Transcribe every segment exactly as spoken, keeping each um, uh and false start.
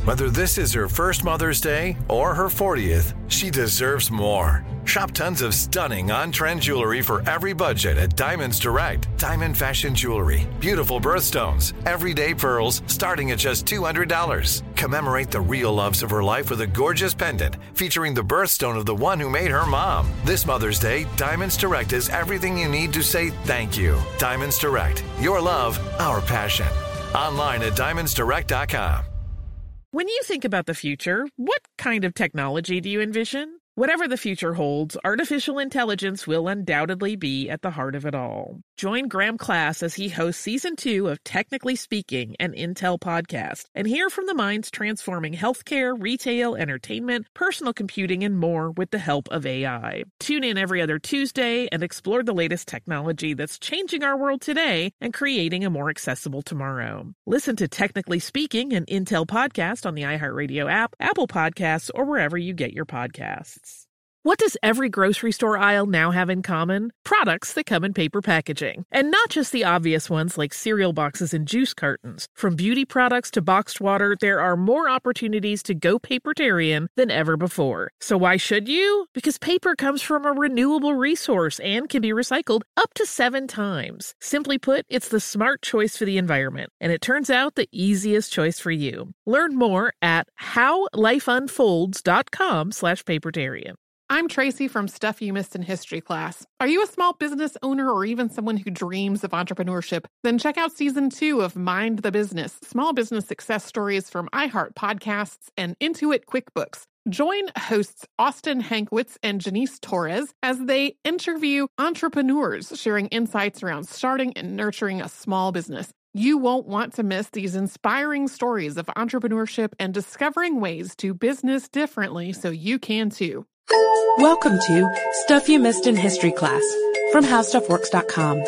Whether this is her first Mother's Day or her fortieth, she deserves more. Shop tons of stunning on-trend jewelry for every budget at Diamonds Direct. Diamond fashion jewelry, beautiful birthstones, everyday pearls starting at just two hundred dollars. Commemorate the real loves of her life with a gorgeous pendant featuring the birthstone of the one who made her mom. This Mother's Day, Diamonds Direct is everything you need to say thank you. Diamonds Direct. Your love, our passion. Online at diamonds direct dot com. When you think about the future, what kind of technology do you envision? Whatever the future holds, artificial intelligence will undoubtedly be at the heart of it all. Join Graham Class as he hosts Season two of Technically Speaking, an Intel podcast, and hear from the minds transforming healthcare, retail, entertainment, personal computing, and more with the help of A I. Tune in every other Tuesday and explore the latest technology that's changing our world today and creating a more accessible tomorrow. Listen to Technically Speaking, an Intel podcast on the iHeartRadio app, Apple Podcasts, or wherever you get your podcasts. What does every grocery store aisle now have in common? Products that come in paper packaging. And not just the obvious ones like cereal boxes and juice cartons. From beauty products to boxed water, there are more opportunities to go papertarian than ever before. So why should you? Because paper comes from a renewable resource and can be recycled up to seven times. Simply put, it's the smart choice for the environment. And it turns out the easiest choice for you. Learn more at howlifeunfolds.com slash papertarian. I'm Tracy from Stuff You Missed in History class. Are you a small business owner or even someone who dreams of entrepreneurship? Then check out Season two of Mind the Business, Small Business Success Stories from iHeart Podcasts and Intuit QuickBooks. Join hosts Austin Hankwitz and Janice Torres as they interview entrepreneurs sharing insights around starting and nurturing a small business. You won't want to miss these inspiring stories of entrepreneurship and discovering ways to business differently so you can too. Welcome to Stuff You Missed in History class from how stuff works dot com.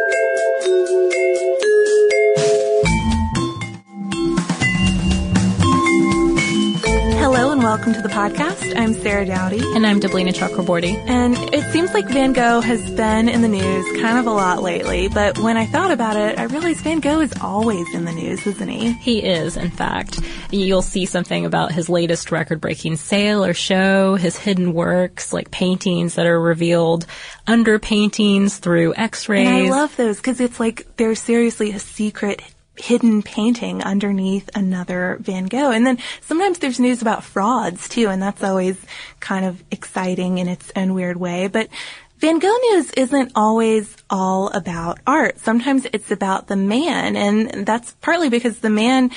Hello and welcome to the podcast. I'm Sarah Dowdy. And I'm Deblina Chakraborty. And it seems like Van Gogh has been in the news kind of a lot lately, but when I thought about it, I realized Van Gogh is always in the news, isn't he? He is, in fact. You'll see something about his latest record-breaking sale or show, his hidden works, like paintings that are revealed under paintings through x-rays. And I love those because it's like there's seriously a secret hidden painting underneath another Van Gogh. And then sometimes there's news about frauds too, and that's always kind of exciting in its own weird way. But Van Gogh news isn't always all about art. Sometimes it's about the man, and that's partly because the man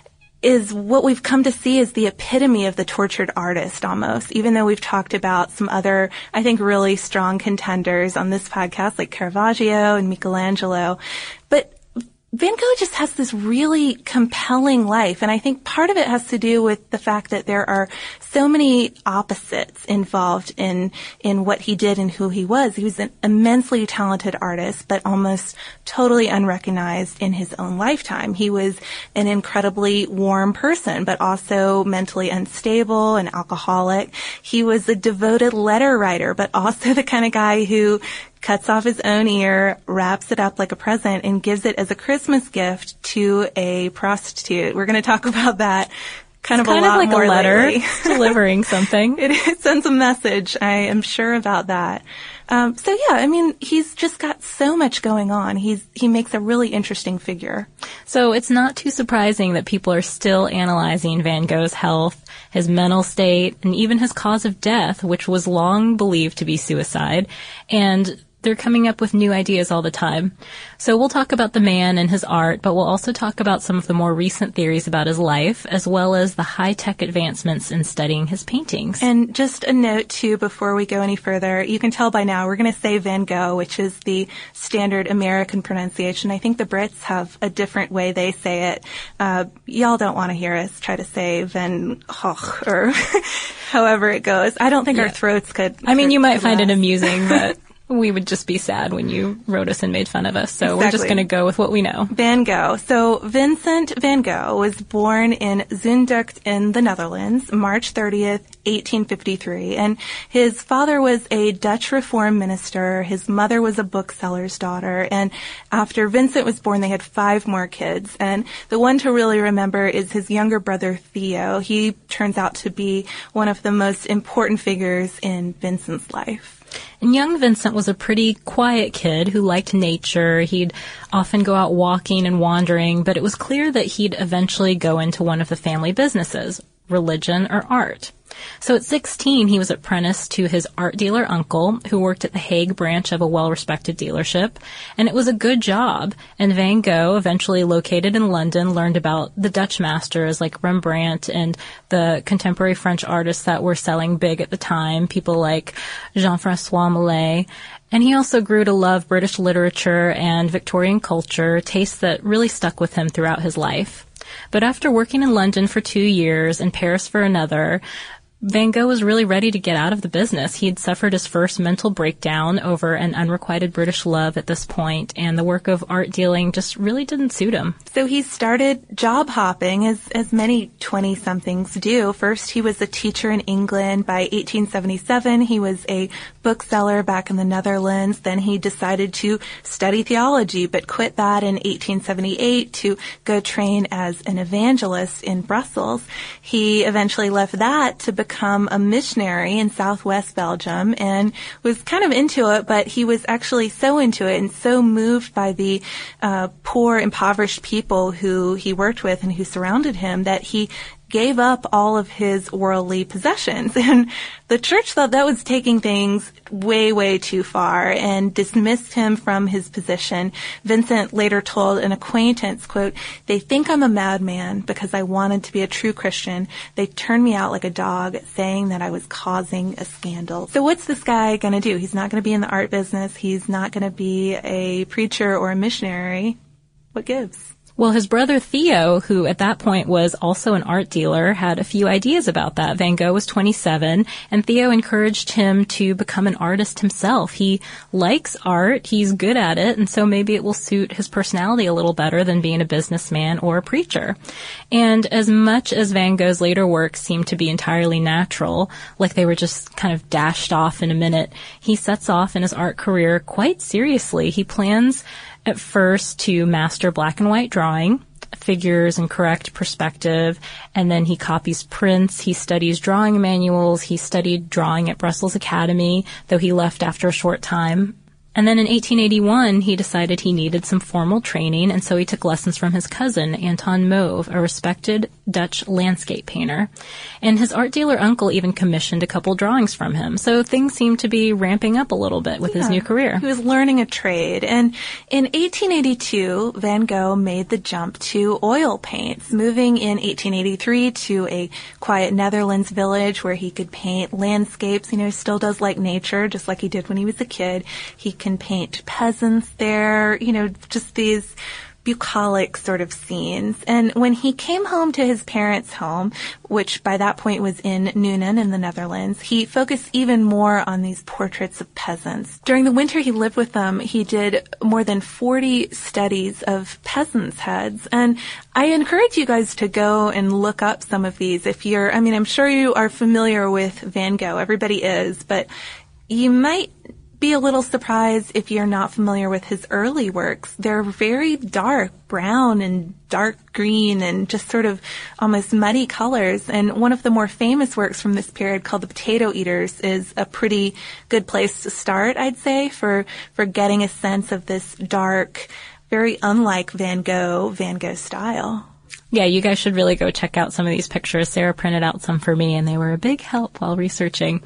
is what we've come to see as the epitome of the tortured artist almost, even though we've talked about some other, I think, really strong contenders on this podcast like Caravaggio and Michelangelo. But Van Gogh just has this really compelling life, and I think part of it has to do with the fact that there are so many opposites involved in in what he did and who he was. He was an immensely talented artist, but almost totally unrecognized in his own lifetime. He was an incredibly warm person, but also mentally unstable and alcoholic. He was a devoted letter writer, but also the kind of guy who cuts off his own ear, wraps it up like a present, and gives it as a Christmas gift to a prostitute. We're going to talk about that kind it's of kind a of lot like more a letter lately. delivering something. It, it sends a message. I am sure about that. Um, so yeah, I mean, he's just got so much going on. He's he makes a really interesting figure. So it's not too surprising that people are still analyzing Van Gogh's health, his mental state, and even his cause of death, which was long believed to be suicide. And they're coming up with new ideas all the time. So we'll talk about the man and his art, but we'll also talk about some of the more recent theories about his life, as well as the high-tech advancements in studying his paintings. And just a note, too, before we go any further, you can tell by now we're going to say Van Gogh, which is the standard American pronunciation. I think the Brits have a different way they say it. Uh, y'all don't want to hear us try to say Van Gogh or however it goes. I don't think yeah. our throats could. I mean, you might find last. it amusing, but we would just be sad when you wrote us and made fun of us. So Exactly. we're just going to go with what we know. Van Gogh. So Vincent van Gogh was born in Zundert in the Netherlands, March thirtieth, eighteen fifty-three. And his father was a Dutch Reform minister. His mother was a bookseller's daughter. And after Vincent was born, they had five more kids. And the one to really remember is his younger brother, Theo. He turns out to be one of the most important figures in Vincent's life. And young Vincent was a pretty quiet kid who liked nature. He'd often go out walking and wandering, but it was clear that he'd eventually go into one of the family businesses, religion or art. So at sixteen, he was apprenticed to his art dealer uncle, who worked at the Hague branch of a well-respected dealership. And it was a good job. And Van Gogh, eventually located in London, learned about the Dutch masters like Rembrandt and the contemporary French artists that were selling big at the time, people like Jean-François Millet. And he also grew to love British literature and Victorian culture, tastes that really stuck with him throughout his life. But after working in London for two years and Paris for another, Van Gogh was really ready to get out of the business. He had suffered his first mental breakdown over an unrequited British love at this point, and the work of art dealing just really didn't suit him. So he started job hopping, as, as many twenty-somethings do. First, he was a teacher in England. By eighteen seventy-seven, he was a bookseller back in the Netherlands. Then he decided to study theology, but quit that in eighteen seventy-eight to go train as an evangelist in Brussels. He eventually left that to become become a missionary in southwest Belgium and was kind of into it, but he was actually so into it and so moved by the uh, poor, impoverished people who he worked with and who surrounded him that he gave up all of his worldly possessions. And the church thought that was taking things way, way too far and dismissed him from his position. Vincent later told an acquaintance, quote, "They think I'm a madman because I wanted to be a true Christian. They turned me out like a dog, saying that I was causing a scandal." So what's this guy going to do? He's not going to be in the art business. He's not going to be a preacher or a missionary. What gives? Well, his brother Theo, who at that point was also an art dealer, had a few ideas about that. Van Gogh was twenty-seven, and Theo encouraged him to become an artist himself. He likes art, he's good at it, and so maybe it will suit his personality a little better than being a businessman or a preacher. And as much as Van Gogh's later works seemed to be entirely natural, like they were just kind of dashed off in a minute, he sets off in his art career quite seriously. He plans at first to master black and white drawing, figures and correct perspective, and then he copies prints, he studies drawing manuals, he studied drawing at Brussels Academy, though he left after a short time. And then in eighteen eighty-one, he decided he needed some formal training, and so he took lessons from his cousin, Anton Mauve, a respected Dutch landscape painter. And his art dealer uncle even commissioned a couple drawings from him. So things seemed to be ramping up a little bit with yeah, his new career. He was learning a trade. And in eighteen eighty-two, Van Gogh made the jump to oil paints, moving in eighteen eighty-three to a quiet Netherlands village where he could paint landscapes. You know, he still does like nature, just like he did when he was a kid. He can paint peasants there, you know, just these bucolic sort of scenes. And when he came home to his parents' home, which by that point was in Nuenen in the Netherlands, he focused even more on these portraits of peasants. During the winter he lived with them, he did more than forty studies of peasants' heads. And I encourage you guys to go and look up some of these. If you're, I mean, I'm sure you are familiar with Van Gogh. Everybody is, but you might be a little surprised if you're not familiar with his early works. They're very dark brown and dark green and just sort of almost muddy colors. And one of the more famous works from this period, called The Potato Eaters, is a pretty good place to start, I'd say, for, for getting a sense of this dark, very unlike Van Gogh, Van Gogh style. Yeah, you guys should really go check out some of these pictures. Sarah printed out some for me, and they were a big help while researching.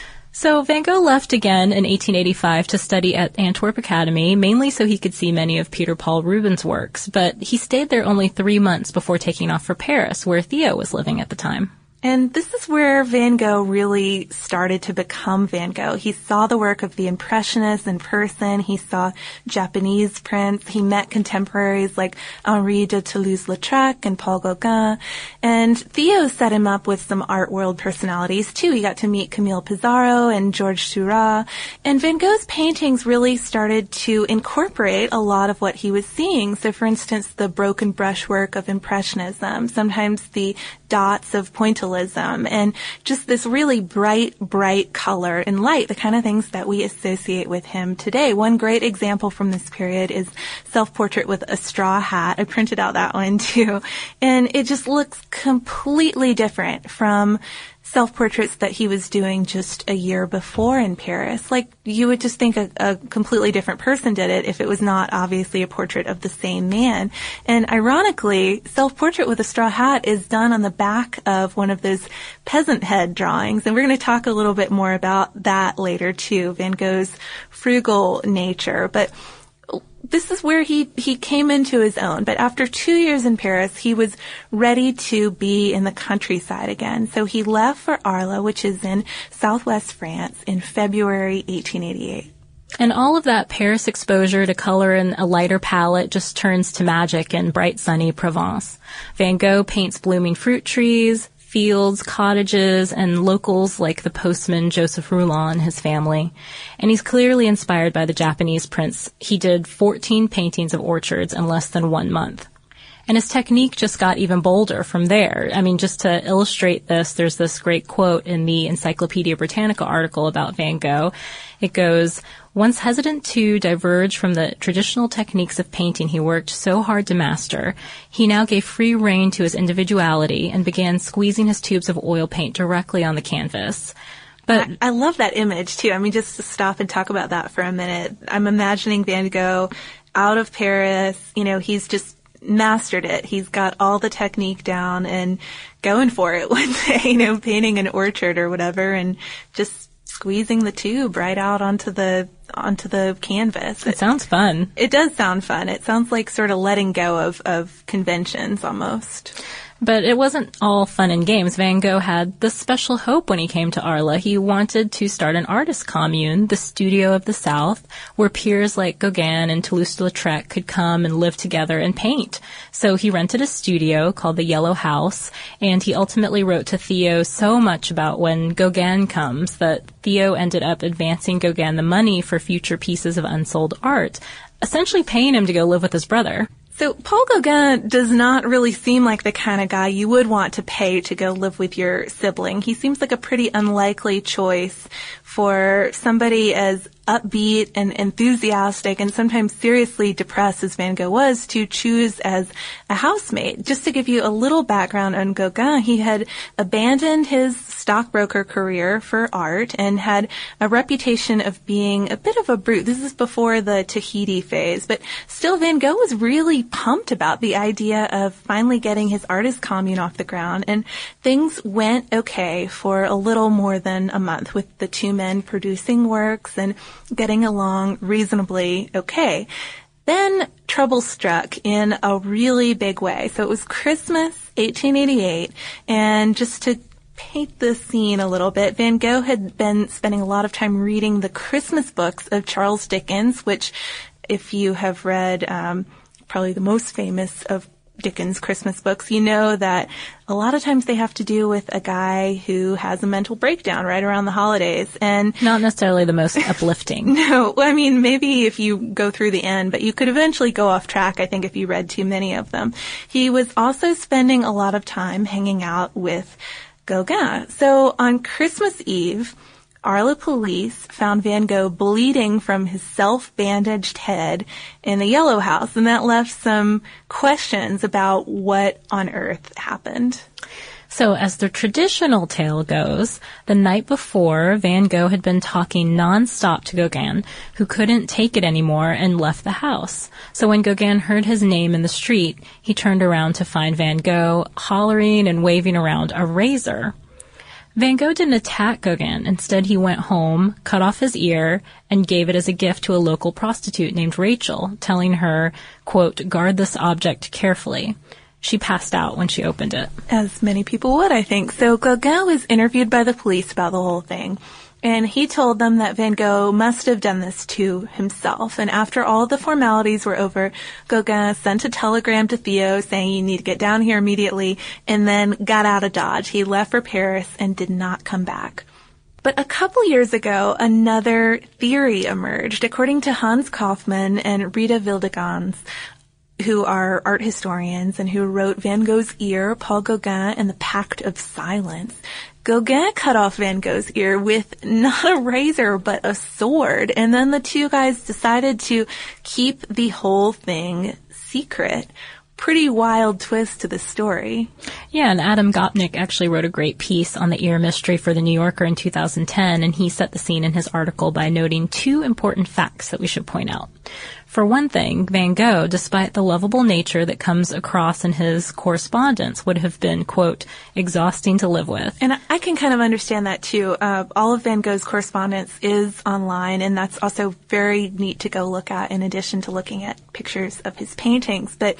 So Van Gogh left again in eighteen eighty-five to study at Antwerp Academy, mainly so he could see many of Peter Paul Rubens' works, but he stayed there only three months before taking off for Paris, where Theo was living at the time. And this is where Van Gogh really started to become Van Gogh. He saw the work of the Impressionists in person. He saw Japanese prints. He met contemporaries like Henri de Toulouse-Lautrec and Paul Gauguin. And Theo set him up with some art world personalities, too. He got to meet Camille Pissarro and Georges Seurat. And Van Gogh's paintings really started to incorporate a lot of what he was seeing. So, for instance, the broken brushwork of Impressionism, sometimes the dots of pointillism, and just this really bright, bright color and light, the kind of things that we associate with him today. One great example from this period is Self-Portrait with a Straw Hat. I printed out that one too. And it just looks completely different from self-portraits that he was doing just a year before in Paris. Like, you would just think a, a completely different person did it if it was not obviously a portrait of the same man. And ironically, Self-Portrait with a Straw Hat is done on the back of one of those peasant head drawings. And we're going to talk a little bit more about that later too, Van Gogh's frugal nature. But this is where he, he came into his own. But after two years in Paris, he was ready to be in the countryside again. So he left for Arles, which is in southwest France, in February eighteen eighty-eight. And all of that Paris exposure to color and a lighter palette just turns to magic in bright, sunny Provence. Van Gogh paints blooming fruit trees, fields, cottages, and locals like the postman Joseph Rouland and his family. And he's clearly inspired by the Japanese prints. He did fourteen paintings of orchards in less than one month. And his technique just got even bolder from there. I mean, just to illustrate this, there's this great quote in the Encyclopedia Britannica article about Van Gogh. It goes, "Once hesitant to diverge from the traditional techniques of painting he worked so hard to master, he now gave free rein to his individuality and began squeezing his tubes of oil paint directly on the canvas." But I, I love that image, too. I mean, just to stop and talk about that for a minute. I'm imagining Van Gogh out of Paris. You know, he's just mastered it. He's got all the technique down and going for it one day, you know, painting an orchard or whatever, and just squeezing the tube right out onto the onto the canvas. It, it sounds fun. It does sound fun. It sounds like sort of letting go of, of conventions almost. But it wasn't all fun and games. Van Gogh had this special hope when he came to Arles. He wanted to start an artist commune, the studio of the South, where peers like Gauguin and Toulouse-Lautrec could come and live together and paint. So he rented a studio called the Yellow House, and he ultimately wrote to Theo so much about when Gauguin comes that Theo ended up advancing Gauguin the money for future pieces of unsold art, essentially paying him to go live with his brother. So Paul Gauguin does not really seem like the kind of guy you would want to pay to go live with your sibling. He seems like a pretty unlikely choice for somebody as upbeat and enthusiastic and sometimes seriously depressed as Van Gogh was to choose as a housemate. Just to give you a little background on Gauguin, he had abandoned his stockbroker career for art and had a reputation of being a bit of a brute. This is before the Tahiti phase, but still Van Gogh was really pumped about the idea of finally getting his artist commune off the ground, and things went okay for a little more than a month with the two men producing works and getting along reasonably okay. Then trouble struck in a really big way. So it was Christmas eighteen eighty-eight, and just to paint the scene a little bit, Van Gogh had been spending a lot of time reading the Christmas books of Charles Dickens, which, if you have read um, probably the most famous of Dickens' Christmas books, you know that a lot of times they have to do with a guy who has a mental breakdown right around the holidays. And not necessarily the most uplifting. No, I mean, maybe if you go through the end, but you could eventually go off track, I think, if you read too many of them. He was also spending a lot of time hanging out with Gauguin. So on Christmas Eve, Arles police found Van Gogh bleeding from his self-bandaged head in the Yellow House, and that left some questions about what on earth happened. So as the traditional tale goes, the night before, Van Gogh had been talking nonstop to Gauguin, who couldn't take it anymore and left the house. So when Gauguin heard his name in the street, he turned around to find Van Gogh hollering and waving around a razor. Van Gogh didn't attack Gauguin. Instead, he went home, cut off his ear, and gave it as a gift to a local prostitute named Rachel, telling her, quote, "Guard this object carefully." She passed out when she opened it. As many people would, I think. So Gauguin was interviewed by the police about the whole thing. And he told them that Van Gogh must have done this to himself. And after all the formalities were over, Gauguin sent a telegram to Theo saying, you need to get down here immediately, and then got out of Dodge. He left for Paris and did not come back. But a couple years ago, another theory emerged. According to Hans Kaufmann and Rita Wildegans, who are art historians and who wrote Van Gogh's Ear, Paul Gauguin, and the Pact of Silence, Gauguin cut off Van Gogh's ear with not a razor, but a sword. And then the two guys decided to keep the whole thing secret. Pretty wild twist to the story. Yeah, and Adam Gopnik actually wrote a great piece on the ear mystery for The New Yorker in two thousand ten, and he set the scene in his article by noting two important facts that we should point out. For one thing, Van Gogh, despite the lovable nature that comes across in his correspondence, would have been, quote, exhausting to live with. And I can kind of understand that, too. Uh, all of Van Gogh's correspondence is online, and that's also very neat to go look at in addition to looking at pictures of his paintings. But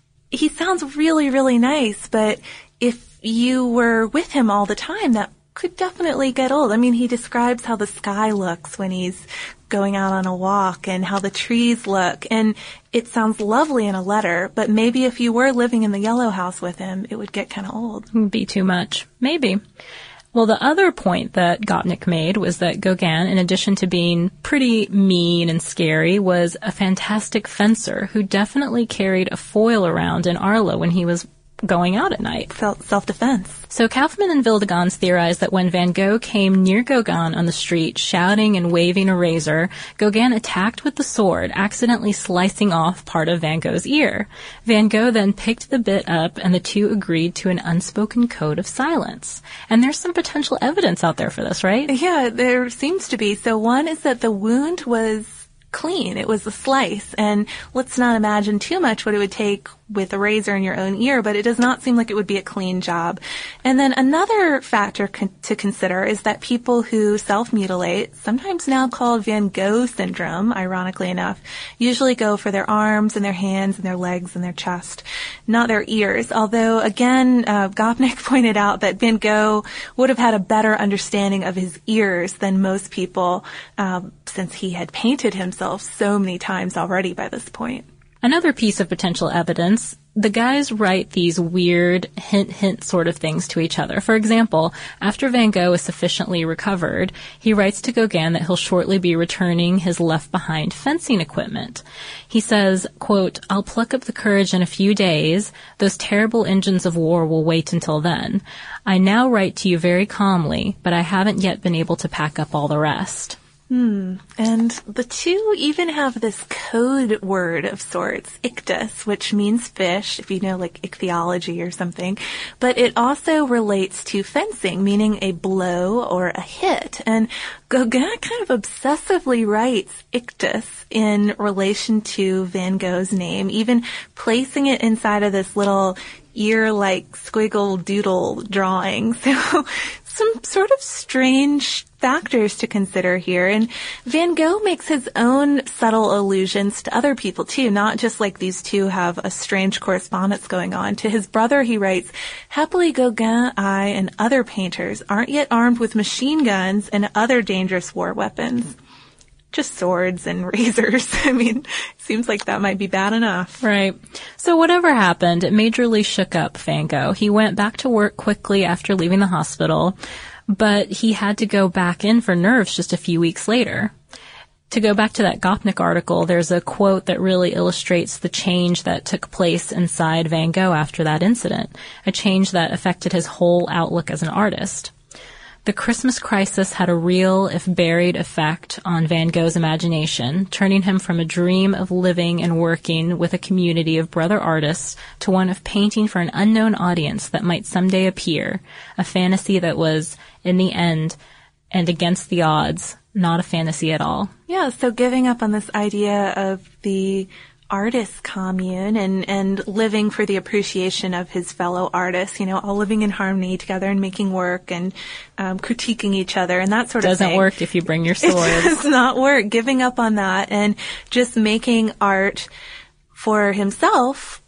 he sounds really, really nice, but if you were with him all the time, that could definitely get old. I mean, he describes how the sky looks when he's going out on a walk and how the trees look, and it sounds lovely in a letter, but maybe if you were living in the Yellow House with him, it would get kind of old. It would be too much. Maybe. Well, the other point that Gopnik made was that Gauguin, in addition to being pretty mean and scary, was a fantastic fencer who definitely carried a foil around in Arles when he was going out at night. Felt self-defense. So Kaufman and Wildegans theorized that when Van Gogh came near Gauguin on the street, shouting and waving a razor, Gauguin attacked with the sword, accidentally slicing off part of Van Gogh's ear. Van Gogh then picked the bit up, and the two agreed to an unspoken code of silence. And there's some potential evidence out there for this, right? Yeah, there seems to be. So one is that the wound was clean. It was a slice, and let's not imagine too much what it would take with a razor in your own ear, but it does not seem like it would be a clean job. And then another factor con- to consider is that people who self-mutilate, sometimes now called Van Gogh syndrome, ironically enough, usually go for their arms and their hands and their legs and their chest, not their ears. Although, again, uh, Gopnik pointed out that Van Gogh would have had a better understanding of his ears than most people, um, since he had painted himself so many times already by this point. Another piece of potential evidence, the guys write these weird hint-hint sort of things to each other. For example, after Van Gogh is sufficiently recovered, he writes to Gauguin that he'll shortly be returning his left-behind fencing equipment. He says, quote, I'll pluck up the courage in a few days. Those terrible engines of war will wait until then. I now write to you very calmly, but I haven't yet been able to pack up all the rest. Hmm. And the two even have this code word of sorts, ictus, which means fish, if you know, like ichthyology or something. But it also relates to fencing, meaning a blow or a hit. And Gauguin kind of obsessively writes ictus in relation to Van Gogh's name, even placing it inside of this little ear-like squiggle doodle drawing. So some sort of strange factors to consider here. And Van Gogh makes his own subtle allusions to other people too, not just like these two have a strange correspondence going on. To his brother he writes, happily Gauguin, I, and other painters aren't yet armed with machine guns and other dangerous war weapons. Just swords and razors. I mean, seems like that might be bad enough. Right. So whatever happened, it majorly shook up Van Gogh. He went back to work quickly after leaving the hospital, but he had to go back in for nerves just a few weeks later. To go back to that Gopnik article, there's a quote that really illustrates the change that took place inside Van Gogh after that incident, a change that affected his whole outlook as an artist. The Christmas crisis had a real, if buried, effect on Van Gogh's imagination, turning him from a dream of living and working with a community of brother artists to one of painting for an unknown audience that might someday appear, a fantasy that was, in the end, and against the odds, not a fantasy at all. Yeah, so giving up on this idea of the artist commune and, and living for the appreciation of his fellow artists, you know, all living in harmony together and making work and um, critiquing each other and that sort Doesn't of thing. Doesn't work if you bring your sword. It does not work. Giving up on that and just making art for himself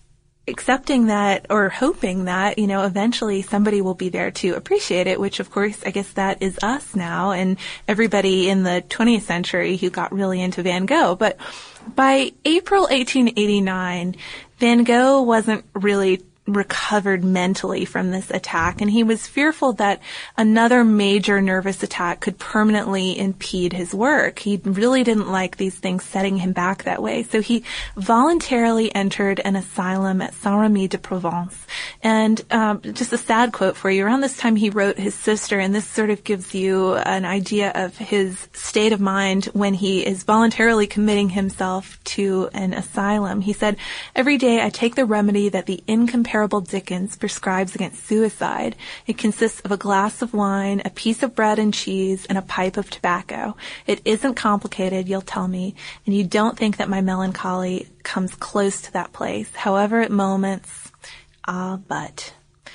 accepting that or hoping that, you know, eventually somebody will be there to appreciate it, which of course, I guess that is us now and everybody in the twentieth century who got really into Van Gogh. But by April eighteen eighty-nine, Van Gogh wasn't really recovered mentally from this attack, and he was fearful that another major nervous attack could permanently impede his work. He really didn't like these things setting him back that way, so he voluntarily entered an asylum at Saint-Remy de Provence. And um, just a sad quote for you, around this time he wrote his sister, and this sort of gives you an idea of his state of mind when he is voluntarily committing himself to an asylum. He said, "Every day I take the remedy that the incomparable Dickens prescribes against suicide. It consists of a glass of wine, a piece of bread and cheese, and a pipe of tobacco. It isn't complicated, you'll tell me, and you don't think that my melancholy comes close to that place. However, at moments, ah, but."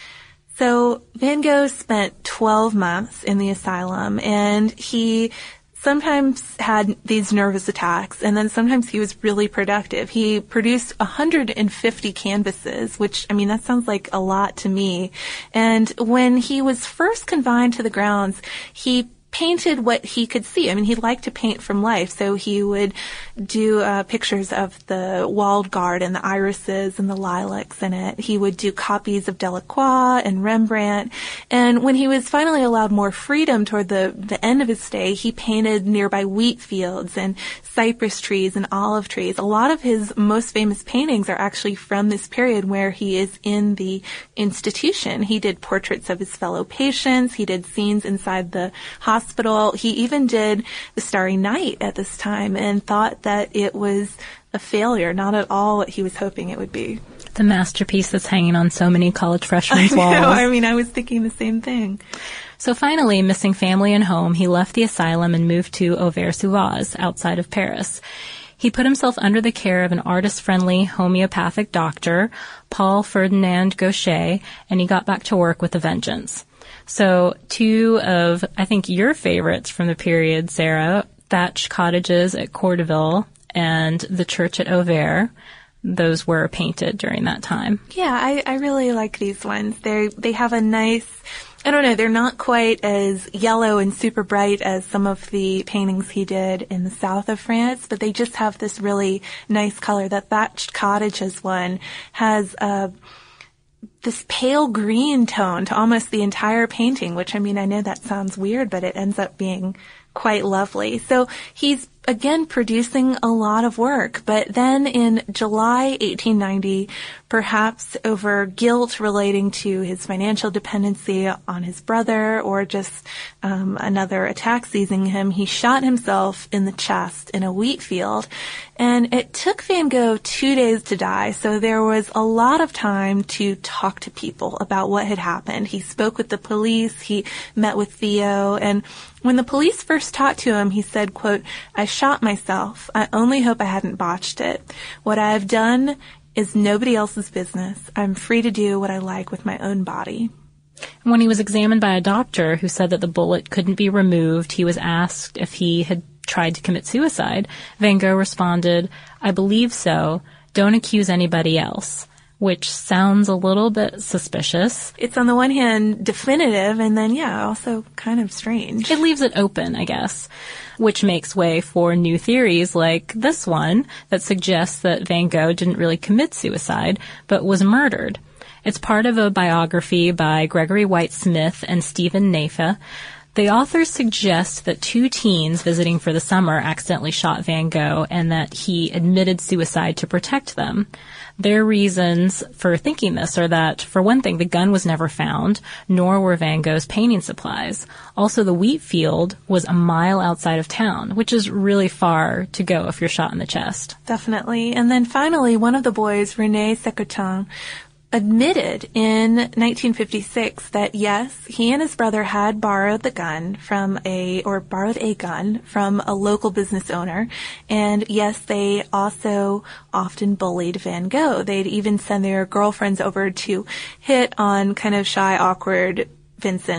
So Van Gogh spent twelve months in the asylum, and he sometimes had these nervous attacks, and then sometimes he was really productive. He produced one hundred fifty canvases, which, I mean, that sounds like a lot to me. And when he was first confined to the grounds, he painted what he could see. I mean, he liked to paint from life, so he would do uh, pictures of the walled garden, the irises and the lilacs in it. He would do copies of Delacroix and Rembrandt. And when he was finally allowed more freedom toward the, the end of his stay, he painted nearby wheat fields and cypress trees and olive trees. A lot of his most famous paintings are actually from this period where he is in the institution. He did portraits of his fellow patients. He did scenes inside the hospital. Hospital. He even did The Starry Night at this time and thought that it was a failure, not at all what he was hoping it would be. The masterpiece that's hanging on so many college freshmen walls. I know. I mean, I was thinking the same thing. So finally, missing family and home, he left the asylum and moved to Auvers-sur-Oise, outside of Paris. He put himself under the care of an artist-friendly homeopathic doctor, Paul Ferdinand Gaucher, and he got back to work with a vengeance. So two of, I think, your favorites from the period, Sarah, thatched cottages at Courteville and the church at Auvers, those were painted during that time. Yeah, I, I really like these ones. They they have a nice, I don't know, they're not quite as yellow and super bright as some of the paintings he did in the south of France, but they just have this really nice color. That thatched cottages one has a this pale green tone to almost the entire painting, which, I mean, I know that sounds weird, but it ends up being quite lovely. So he's, again, producing a lot of work. But then in July eighteen ninety, perhaps over guilt relating to his financial dependency on his brother or just um, another attack seizing him, he shot himself in the chest in a wheat field. And it took Van Gogh two days to die, so there was a lot of time to talk to people about what had happened. He spoke with the police, he met with Theo, and when the police first talked to him, he said, quote, "I shot myself. I only hope I hadn't botched it. What I have done is nobody else's business. I'm free to do what I like with my own body." When he was examined by a doctor who said that the bullet couldn't be removed, he was asked if he had tried to commit suicide. Van Gogh responded, "I believe so. Don't accuse anybody else," which sounds a little bit suspicious. It's on the one hand definitive, and then, yeah, also kind of strange. It leaves it open, I guess, which makes way for new theories like this one that suggests that Van Gogh didn't really commit suicide, but was murdered. It's part of a biography by Gregory White Smith and Stephen Naifeh. The authors suggest that two teens visiting for the summer accidentally shot Van Gogh and that he admitted suicide to protect them. Their reasons for thinking this are that, for one thing, the gun was never found, nor were Van Gogh's painting supplies. Also, the wheat field was a mile outside of town, which is really far to go if you're shot in the chest. Definitely. And then finally, one of the boys, René Sécurtin, admitted in nineteen fifty-six that yes, he and his brother had borrowed the gun from a, or borrowed a gun from a local business owner. And yes, they also often bullied Van Gogh. They'd even send their girlfriends over to hit on kind of shy, awkward Vincent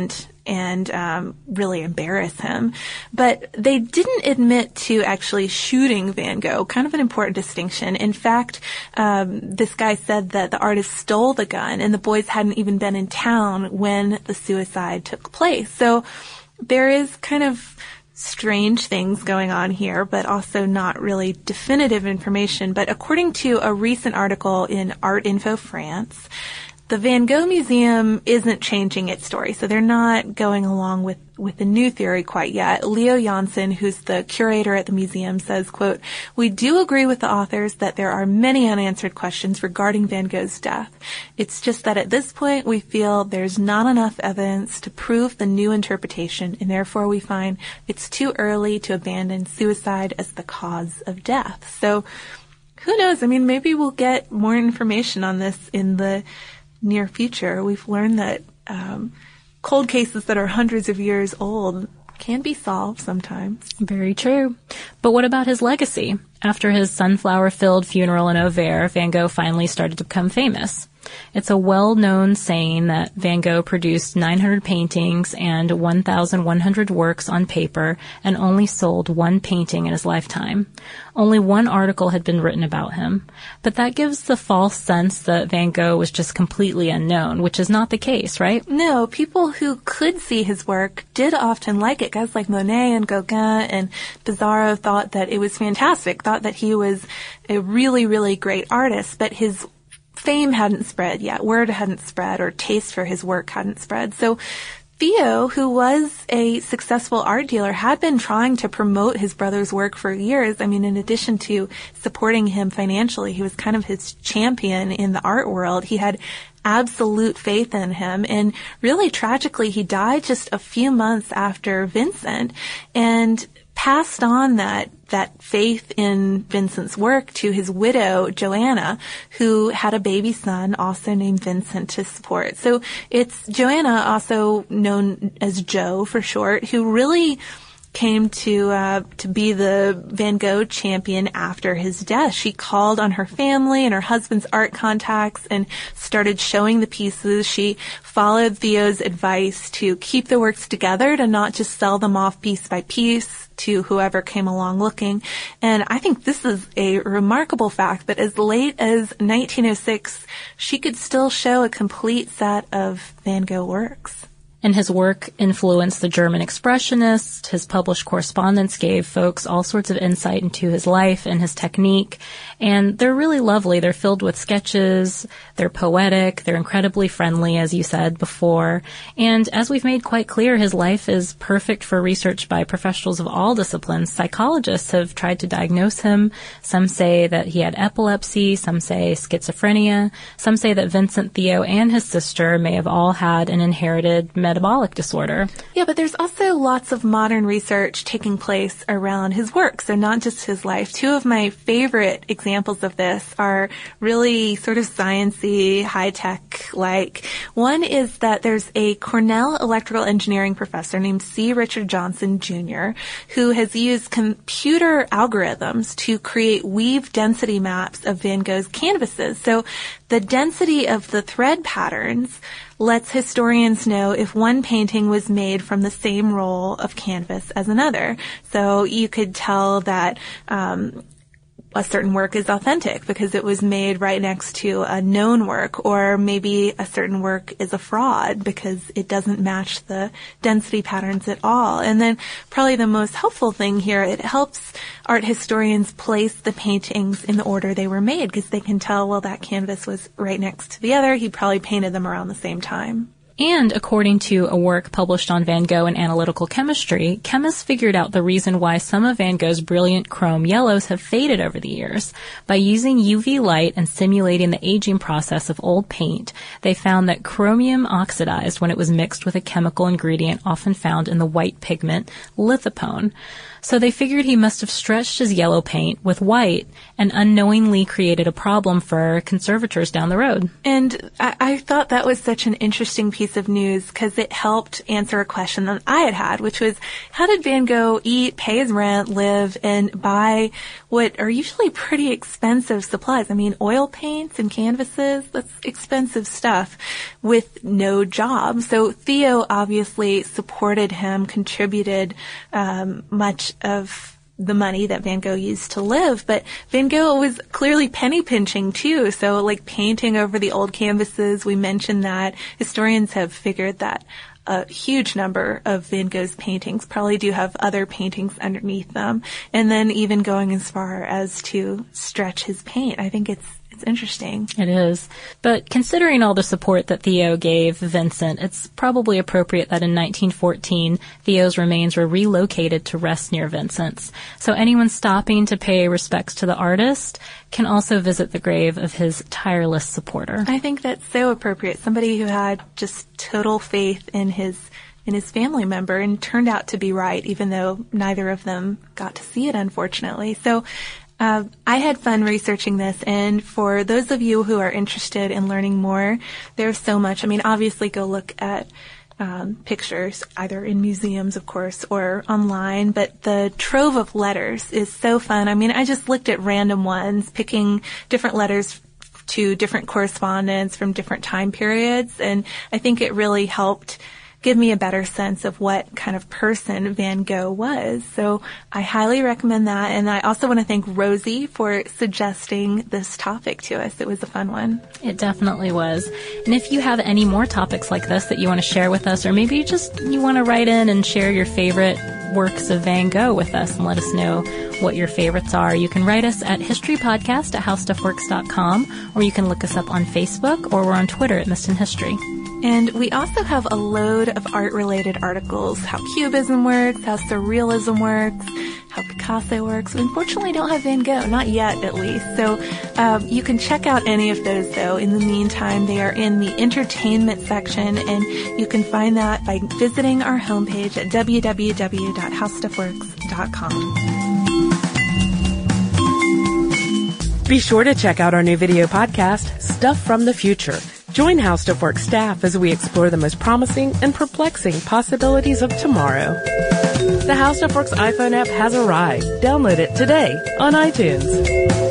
and um, really embarrass him. But they didn't admit to actually shooting Van Gogh, kind of an important distinction. In fact, um, this guy said that the artist stole the gun and the boys hadn't even been in town when the suicide took place. So there is kind of strange things going on here, but also not really definitive information. But according to a recent article in Art Info France, the Van Gogh Museum isn't changing its story, so they're not going along with, with the new theory quite yet. Leo Janssen, who's the curator at the museum, says, quote, "We do agree with the authors that there are many unanswered questions regarding Van Gogh's death. It's just that at this point we feel there's not enough evidence to prove the new interpretation, and therefore we find it's too early to abandon suicide as the cause of death." So who knows? I mean, maybe we'll get more information on this in the near future. We've learned that um, cold cases that are hundreds of years old can be solved sometimes. Very true. But what about his legacy? After his sunflower-filled funeral in Auvers, Van Gogh finally started to become famous. It's a well-known saying that Van Gogh produced nine hundred paintings and one thousand one hundred works on paper and only sold one painting in his lifetime. Only one article had been written about him. But that gives the false sense that Van Gogh was just completely unknown, which is not the case, right? No, people who could see his work did often like it. Guys like Monet and Gauguin and Pissarro thought that it was fantastic, thought that he was a really, really great artist, but his fame hadn't spread yet. Word hadn't spread, or taste for his work hadn't spread. So Theo, who was a successful art dealer, had been trying to promote his brother's work for years. I mean, in addition to supporting him financially, he was kind of his champion in the art world. He had absolute faith in him. And really tragically, he died just a few months after Vincent, and passed on that that faith in Vincent's work to his widow, Joanna, who had a baby son also named Vincent to support. So it's Joanna, also known as Jo for short, who really came to uh to be the Van Gogh champion after his death. She called on her family and her husband's art contacts and started showing the pieces. She followed Theo's advice to keep the works together, to not just sell them off piece by piece to whoever came along looking. And I think this is a remarkable fact that as late as nineteen oh six, she could still show a complete set of Van Gogh works. And his work influenced the German Expressionists. His published correspondence gave folks all sorts of insight into his life and his technique. And they're really lovely. They're filled with sketches. They're poetic. They're incredibly friendly, as you said before. And as we've made quite clear, his life is perfect for research by professionals of all disciplines. Psychologists have tried to diagnose him. Some say that he had epilepsy. Some say schizophrenia. Some say that Vincent, Theo, and his sister may have all had an inherited metabolic disorder. Yeah, but there's also lots of modern research taking place around his work, so not just his life. Two of my favorite examples of this are really sort of sciencey, high-tech like. One is that there's a Cornell electrical engineering professor named C. Richard Johnson Junior who has used computer algorithms to create weave density maps of Van Gogh's canvases. So the density of the thread patterns lets historians know if one painting was made from the same roll of canvas as another. So you could tell that um, a certain work is authentic because it was made right next to a known work, or maybe a certain work is a fraud because it doesn't match the density patterns at all. And then probably the most helpful thing here, it helps art historians place the paintings in the order they were made because they can tell, well, that canvas was right next to the other. He probably painted them around the same time. And according to a work published on Van Gogh in Analytical Chemistry, chemists figured out the reason why some of Van Gogh's brilliant chrome yellows have faded over the years. By using U V light and simulating the aging process of old paint, they found that chromium oxidized when it was mixed with a chemical ingredient often found in the white pigment lithopone. So they figured he must have stretched his yellow paint with white and unknowingly created a problem for conservators down the road. And I, I thought that was such an interesting piece of news because it helped answer a question that I had had, which was, how did Van Gogh eat, pay his rent, live, and buy what are usually pretty expensive supplies? I mean, oil paints and canvases, that's expensive stuff, with no job. So Theo obviously supported him, contributed um, much of the money that Van Gogh used to live, but Van Gogh was clearly penny pinching too. So like painting over the old canvases, we mentioned that. Historians have figured that a huge number of Van Gogh's paintings probably do have other paintings underneath them. And then even going as far as to stretch his paint. I think it's It's interesting. It is. But considering all the support that Theo gave Vincent, it's probably appropriate that in nineteen fourteen, Theo's remains were relocated to rest near Vincent's. So anyone stopping to pay respects to the artist can also visit the grave of his tireless supporter. I think that's so appropriate. Somebody who had just total faith in his in his family member and turned out to be right, even though neither of them got to see it, unfortunately. So Uh, I had fun researching this, and for those of you who are interested in learning more, there's so much. I mean, obviously go look at um, pictures, either in museums, of course, or online, but the trove of letters is so fun. I mean, I just looked at random ones, picking different letters to different correspondents from different time periods, and I think it really helped give me a better sense of what kind of person Van Gogh was. So I highly recommend that. And I also want to thank Rosie for suggesting this topic to us. It was a fun one. It definitely was. And if you have any more topics like this that you want to share with us, or maybe you just you want to write in and share your favorite works of Van Gogh with us and let us know what your favorites are, you can write us at historypodcast at howstuffworks dot com, or you can look us up on Facebook, or we're on Twitter at Missed in History. And we also have a load of art-related articles, how Cubism works, how Surrealism works, how Picasso works. We unfortunately don't have Van Gogh, not yet at least. So um, you can check out any of those, though. In the meantime, they are in the entertainment section, and you can find that by visiting our homepage at w w w dot howstuffworks dot com. Be sure to check out our new video podcast, Stuff from the Future. Join How Stuff Works staff as we explore the most promising and perplexing possibilities of tomorrow. The How Stuff Works iPhone app has arrived. Download it today on iTunes.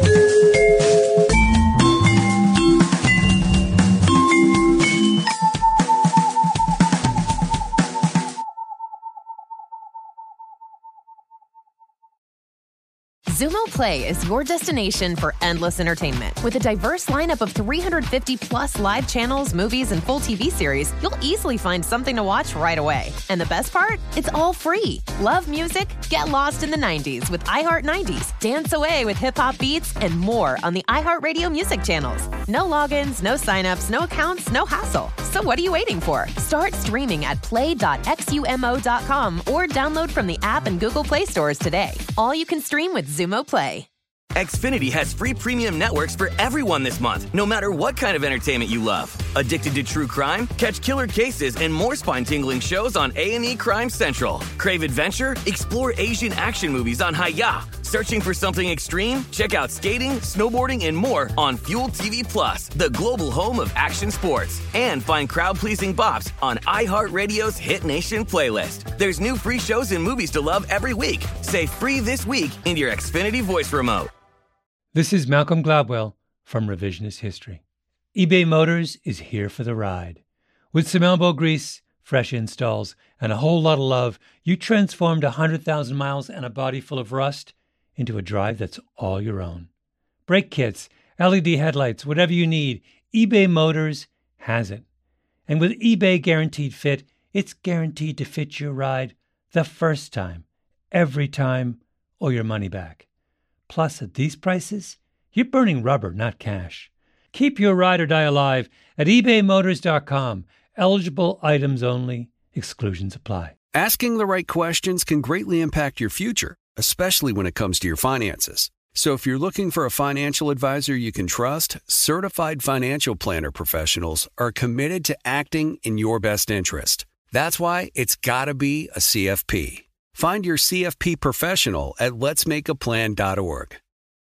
Xumo Play is your destination for endless entertainment. With a diverse lineup of three hundred fifty plus live channels, movies, and full T V series, you'll easily find something to watch right away. And the best part? It's all free. Love music? Get lost in the nineties with iHeart nineties. Dance away with hip-hop beats and more on the iHeartRadio music channels. No logins, no signups, no accounts, no hassle. So what are you waiting for? Start streaming at play dot xumo dot com or download from the app and Google Play stores today. All you can stream with Xumo Play. Xfinity has free premium networks for everyone this month, no matter what kind of entertainment you love. Addicted to true crime? Catch killer cases and more spine-tingling shows on A and E Crime Central. Crave adventure? Explore Asian action movies on Hi-Ya. Searching for something extreme? Check out skating, snowboarding, and more on Fuel T V Plus, the global home of action sports. And find crowd-pleasing bops on iHeartRadio's Hit Nation playlist. There's new free shows and movies to love every week. Say free this week in your Xfinity voice remote. This is Malcolm Gladwell from Revisionist History. eBay Motors is here for the ride. With some elbow grease, fresh installs, and a whole lot of love, you transformed one hundred thousand miles and a body full of rust into a drive that's all your own. Brake kits, L E D headlights, whatever you need, eBay Motors has it. And with eBay Guaranteed Fit, it's guaranteed to fit your ride the first time, every time, or your money back. Plus, at these prices, you're burning rubber, not cash. Keep your ride or die alive at ebay motors dot com. Eligible items only. Exclusions apply. Asking the right questions can greatly impact your future, especially when it comes to your finances. So if you're looking for a financial advisor you can trust, certified financial planner professionals are committed to acting in your best interest. That's why it's got to be a C F P. Find your C F P professional at lets make a plan dot org.